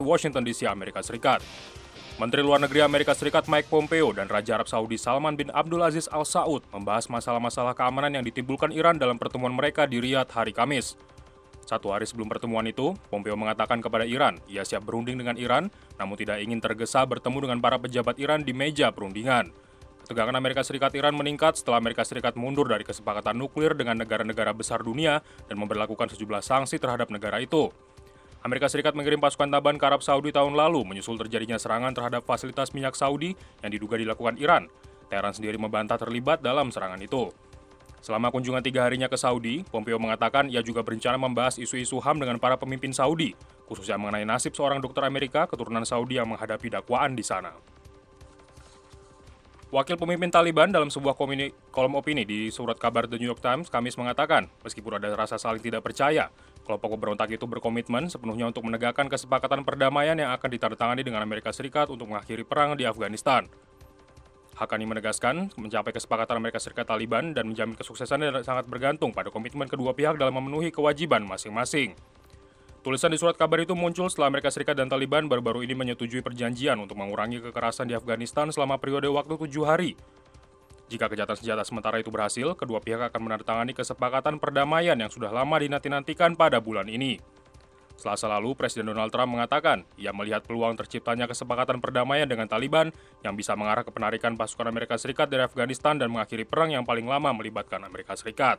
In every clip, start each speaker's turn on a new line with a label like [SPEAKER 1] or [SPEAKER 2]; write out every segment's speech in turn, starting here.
[SPEAKER 1] Washington DC, Amerika Serikat. Menteri Luar Negeri Amerika Serikat Mike Pompeo dan Raja Arab Saudi Salman bin Abdul Aziz Al Saud membahas masalah-masalah keamanan yang ditimbulkan Iran dalam pertemuan mereka di Riyadh hari Kamis. 1 hari sebelum pertemuan itu, Pompeo mengatakan kepada Iran, ia siap berunding dengan Iran, namun tidak ingin tergesa bertemu dengan para pejabat Iran di meja perundingan. Ketegangan Amerika Serikat Iran meningkat setelah Amerika Serikat mundur dari kesepakatan nuklir dengan negara-negara besar dunia dan memberlakukan sejumlah sanksi terhadap negara itu. Amerika Serikat mengirim pasukan Taban ke Arab Saudi tahun lalu menyusul terjadinya serangan terhadap fasilitas minyak Saudi yang diduga dilakukan Iran. Teheran sendiri membantah terlibat dalam serangan itu. Selama kunjungan 3 harinya ke Saudi, Pompeo mengatakan ia juga berencana membahas isu-isu HAM dengan para pemimpin Saudi, khususnya mengenai nasib seorang dokter Amerika keturunan Saudi yang menghadapi dakwaan di sana. Wakil pemimpin Taliban dalam sebuah kolom opini di surat kabar The New York Times Kamis mengatakan, meskipun ada rasa saling tidak percaya, kelompok pemberontak itu berkomitmen sepenuhnya untuk menegakkan kesepakatan perdamaian yang akan ditandatangani dengan Amerika Serikat untuk mengakhiri perang di Afghanistan. Haqqani menegaskan, mencapai kesepakatan Amerika Serikat Taliban dan menjamin kesuksesannya sangat bergantung pada komitmen kedua pihak dalam memenuhi kewajiban masing-masing. Tulisan di surat kabar itu muncul setelah Amerika Serikat dan Taliban baru-baru ini menyetujui perjanjian untuk mengurangi kekerasan di Afghanistan selama periode waktu 7 hari. Jika gencatan senjata sementara itu berhasil, kedua pihak akan menandatangani kesepakatan perdamaian yang sudah lama dinanti-nantikan pada bulan ini. Selasa lalu, Presiden Donald Trump mengatakan ia melihat peluang terciptanya kesepakatan perdamaian dengan Taliban yang bisa mengarah ke penarikan pasukan Amerika Serikat dari Afghanistan dan mengakhiri perang yang paling lama melibatkan Amerika Serikat.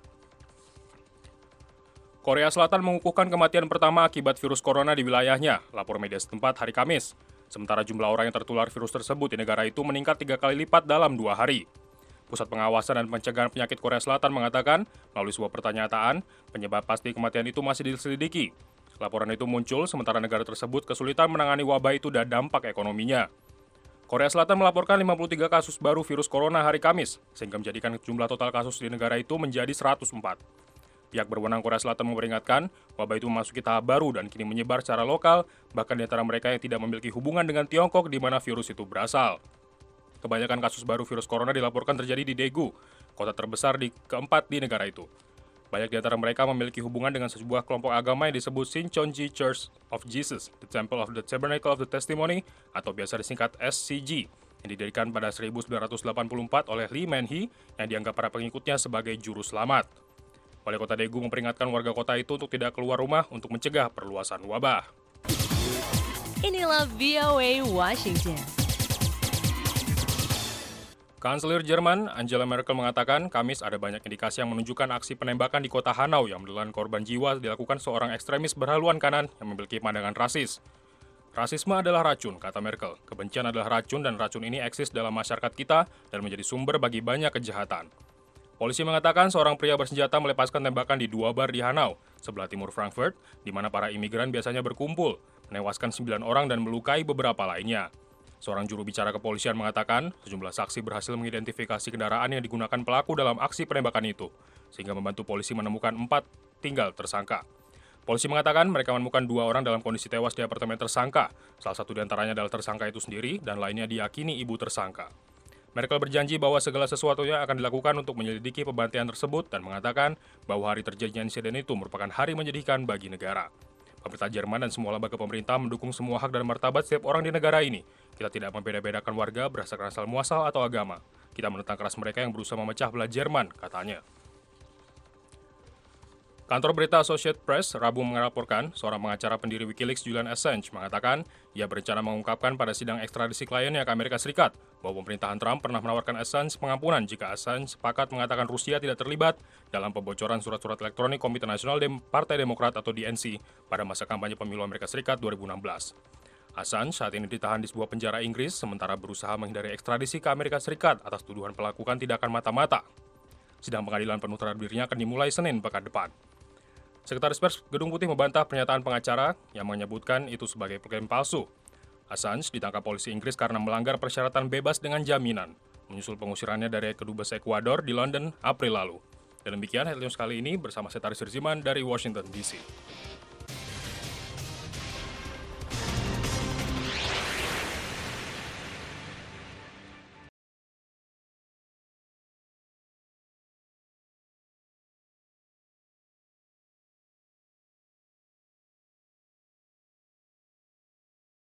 [SPEAKER 1] Korea Selatan mengukuhkan kematian pertama akibat virus corona di wilayahnya, lapor media setempat hari Kamis. Sementara jumlah orang yang tertular virus tersebut di negara itu meningkat 3 kali lipat dalam 2 hari. Pusat Pengawasan dan Pencegahan Penyakit Korea Selatan mengatakan, melalui sebuah pernyataan, penyebab pasti kematian itu masih diselidiki. Laporan itu muncul sementara negara tersebut kesulitan menangani wabah itu dan dampak ekonominya. Korea Selatan melaporkan 53 kasus baru virus corona hari Kamis, sehingga menjadikan jumlah total kasus di negara itu menjadi 104. Pihak berwenang Korea Selatan memperingatkan, wabah itu memasuki tahap baru dan kini menyebar secara lokal, bahkan di antara mereka yang tidak memiliki hubungan dengan Tiongkok di mana virus itu berasal. Kebanyakan kasus baru virus corona dilaporkan terjadi di Daegu, kota terbesar keempat di negara itu. Banyak di antara mereka memiliki hubungan dengan sebuah kelompok agama yang disebut Shincheonji Church of Jesus, The Temple of the Tabernacle of the Testimony, atau biasa disingkat SCG, yang didirikan pada 1984 oleh Lee Man-hee yang dianggap para pengikutnya sebagai juru selamat. Wali kota Daegu memperingatkan warga kota itu untuk tidak keluar rumah untuk mencegah perluasan wabah.
[SPEAKER 2] Inilah VOA Washington.
[SPEAKER 1] Kanselir Jerman Angela Merkel mengatakan Kamis ada banyak indikasi yang menunjukkan aksi penembakan di kota Hanau yang menelan korban jiwa dilakukan seorang ekstremis berhaluan kanan yang memiliki pandangan rasis. Rasisme adalah racun, kata Merkel. Kebencian adalah racun dan racun ini eksis dalam masyarakat kita dan menjadi sumber bagi banyak kejahatan. Polisi mengatakan seorang pria bersenjata melepaskan tembakan di 2 bar di Hanau, sebelah timur Frankfurt, di mana para imigran biasanya berkumpul, menewaskan 9 orang dan melukai beberapa lainnya. Seorang juru bicara kepolisian mengatakan, sejumlah saksi berhasil mengidentifikasi kendaraan yang digunakan pelaku dalam aksi penembakan itu, sehingga membantu polisi menemukan 4 tinggal tersangka. Polisi mengatakan mereka menemukan 2 orang dalam kondisi tewas di apartemen tersangka, salah satu di antaranya adalah tersangka itu sendiri dan lainnya diyakini ibu tersangka. Merkel berjanji bahwa segala sesuatunya akan dilakukan untuk menyelidiki pembantaian tersebut dan mengatakan bahwa hari terjadinya insiden itu merupakan hari menyedihkan bagi negara. Pemerintah Jerman dan semua lembaga pemerintah mendukung semua hak dan martabat setiap orang di negara ini. Kita tidak membeda-bedakan warga berdasarkan asal muasal atau agama. Kita menentang keras mereka yang berusaha memecah belah Jerman, katanya. Kantor berita Associated Press Rabu melaporkan seorang pengacara pendiri Wikileaks Julian Assange mengatakan ia berencana mengungkapkan pada sidang ekstradisi kliennya ke Amerika Serikat bahwa pemerintahan Trump pernah menawarkan Assange pengampunan jika Assange sepakat mengatakan Rusia tidak terlibat dalam pembocoran surat-surat elektronik Komite Nasional Partai Demokrat atau DNC pada masa kampanye pemilu Amerika Serikat 2016. Assange saat ini ditahan di sebuah penjara Inggris sementara berusaha menghindari ekstradisi ke Amerika Serikat atas tuduhan melakukan tindakan mata-mata. Sidang pengadilan penuh terhadap dirinya akan dimulai Senin pekan depan. Sekretaris Pers Gedung Putih membantah pernyataan pengacara yang menyebutkan itu sebagai klaim palsu. Assange ditangkap polisi Inggris karena melanggar persyaratan bebas dengan jaminan, menyusul pengusirannya dari Kedubes Ekuador di London April lalu. Dan demikian Headline News kali ini bersama saya Taris Riziman dari Washington DC.